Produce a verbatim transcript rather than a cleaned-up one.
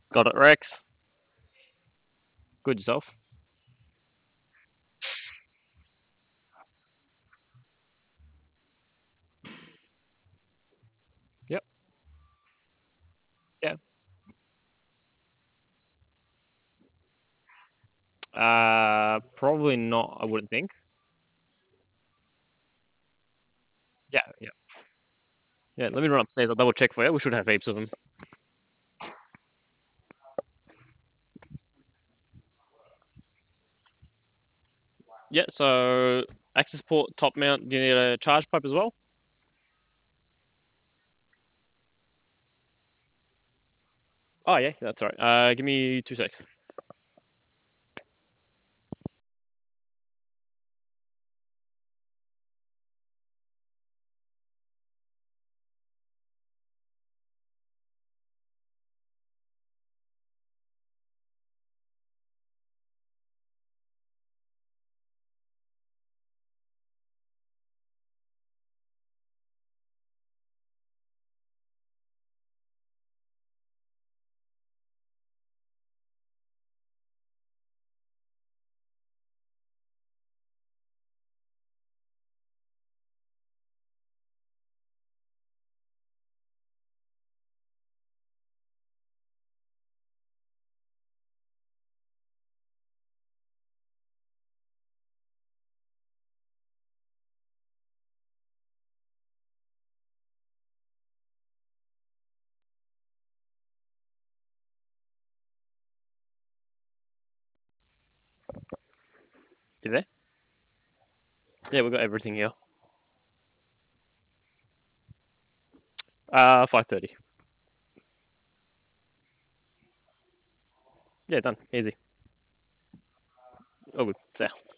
Got it, Rex. Good yourself. Yep. Yeah. Uh, probably not. I wouldn't think. Yeah. Yeah. Yeah. Let me run upstairs. I'll double check for you. We should have heaps of them. Yeah. So access port, top mount. Do you need a charge pipe as well? Oh yeah, that's all right. Uh, give me two secs. You there? Yeah, we've got everything here. Uh, five thirty. Yeah, done. Easy. Oh, good. See ya.